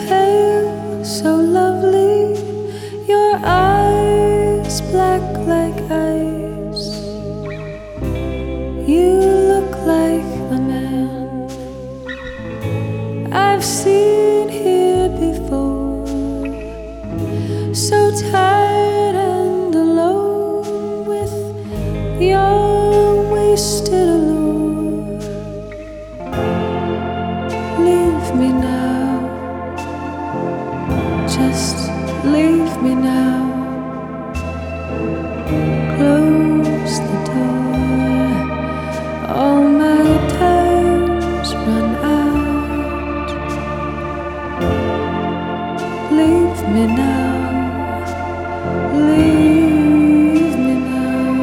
pale, so lovely, your eyes black like ice. You look like the man I've seen here before, so tired and alone with your wasted allure. Leave me now, just leave me now. Close the door, all my time's run out. Leave me now, leave me now.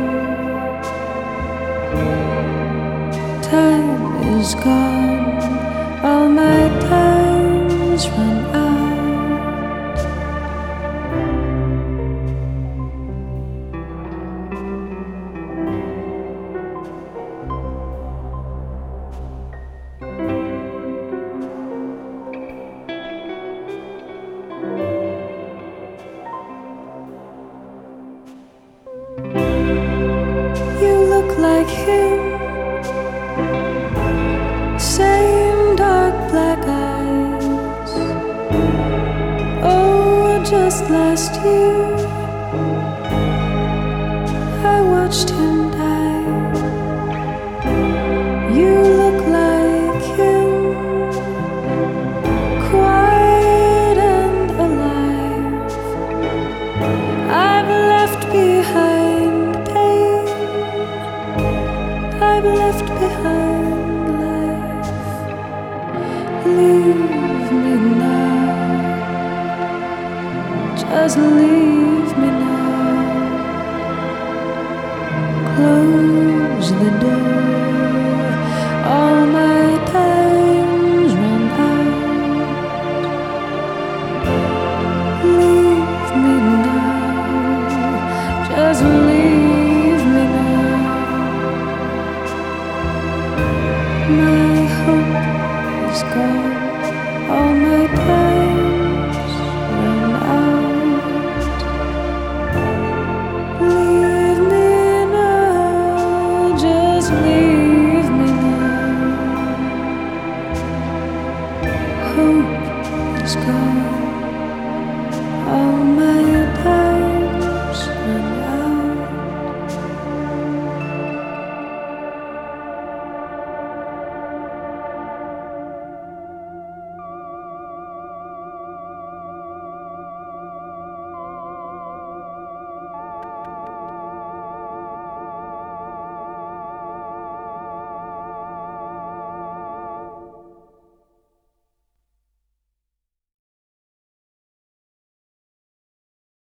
Time is gone, all my time's run out. You look like him, same dark black eyes. Oh, just last year I watched him die. You look like him, quiet and alive. I've left behind pain, I've left behind life. Leave me now, just leave me now. Close the door, all my time's run out. Leave me now, just leave me now. My hope is gone, all my time's run out. Leave me now, just leave me now. Hope is gone.